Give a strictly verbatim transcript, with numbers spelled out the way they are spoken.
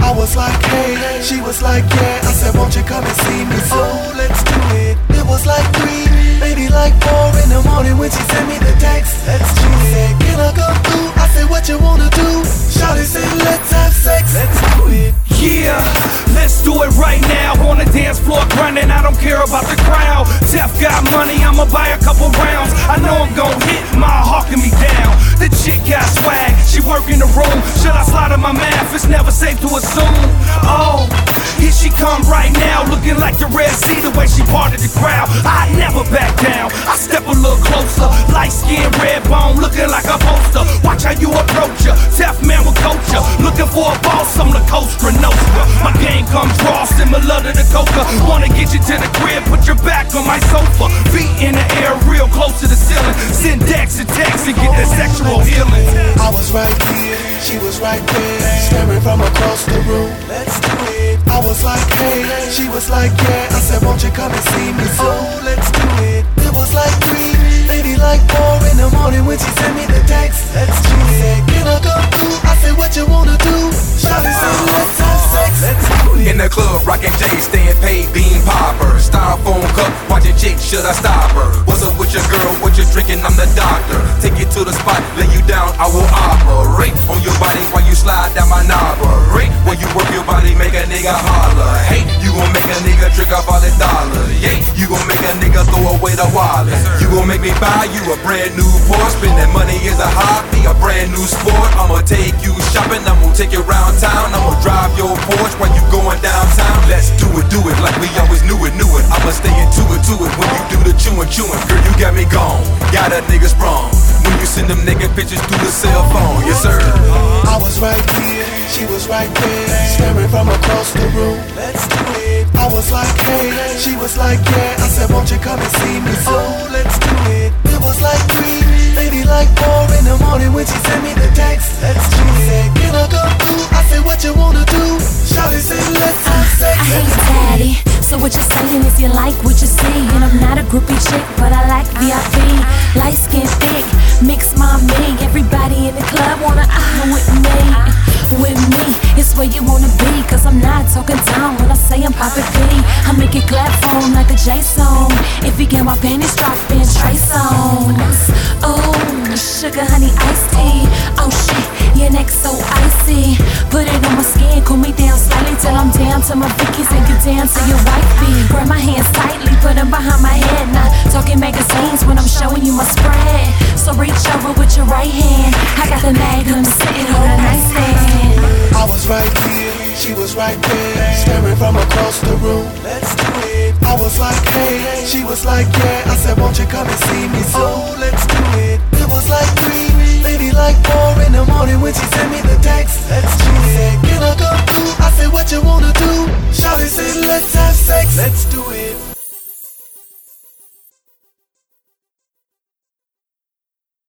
I was like, hey, she was like, yeah. I said, won't you come and see me? So let's do it. It was like three, maybe like four in the morning when she sent me the text. Let's do it. Can I come through? I said, what you wanna do? Shawty said, let's have sex. Let's do it. Yeah, let's do it right now. On the dance floor grinding, I don't care about the crowd. Tef got money, I'ma buy a couple rounds. I know I'm gon' hit, my hawking me down. The chick got swag, she work in the room. Should I slide in my math? It's never safe to assume. Oh, here she come right now, looking like the Red Sea, the way she parted the crowd. I never back down, I step a little closer. Light skin, red bone, looking like a poster. Watch how you approach her, Tef man will coach her. Looking for a boss on the coast, Nostra. My game comes raw, similar to the coca. Wanna get you to the crib, put your back on my sofa. Feet in the air, real close to the ceiling. Send decks and texts and get that sexual healing. I was right here, she was right there, staring from across the room. Let's do it. I was like, hey, she was like, yeah. I said, won't you come and see me? So let's do it. It was like three, maybe like four in the morning when she sent me the text. Let's do it. Can I come through? I said, what you wanna do? Shawty said, let's have sex. Let's do it. In the club, rockin' J, staying paid, bean popper. Styrofoam cup, watching chick, should I stop her? What's up with your girl, what you drinking? I'm the doctor. Take you to the spot, lay you down, I will operate on your body while you slide down my knob. Right, when you work your body, make a nigga holler. Hey, you gon' make a nigga trick off all the dollars. Yeah, you gon' make a nigga throw away the wallet. You gon' make me buy you a brand new Porsche. Spending money is a hobby, a brand new sport. I'ma take you shopping, I'ma take you around town. I'ma drive your Porsche while you going downtown. Let's do it, do it like we always knew it, knew it. I'ma stay into it, to it when you do the chewing, chewing. Girl, you got me gone, got a nigga sprung. When you send them nigga pictures through the cell phone, yes sir. I was right here, she was right there, staring from across the room. Let's do it. I was like, hey, she was like, yeah. I said, won't you come and see me? So let's do it. It was like three, maybe like four in the morning when she sent me the text. Let's do it. Can I come through? I said, what you wanna do? Shawty said, let's have sex. I hear you, daddy. So what you're saying is you like what you see. And I'm not a groupie chick, but I like V I P. Light skin, thick, mix my me. Everybody in the club wanna ah with me. With me, it's where you wanna be. Cause I'm not talking down when I say I'm poppin' P. I make it clap for him like a J song. If you get my panties dropped, then Trey songs. Oh, sugar, honey, iced tea. Oh shit, your neck so icy. Put it on my skin, cool me down slightly till I'm down to my Vickies and get down to your wifey. Grab my hands tightly, put them behind my head. Not talking magazines when I'm showing you my spread. So reach over with your right hand. I got the magnum sitting on the nightstand. I was right here, she was right there, staring from across the room. Let's do it. I was like, hey, she was like, yeah. I said, won't you come and see me? So let's do it. It was like three, maybe like four in the morning when she sent me the text. Let's do it. Can I come through? I said, what you wanna do? Shawty said, let's have sex. Let's do it.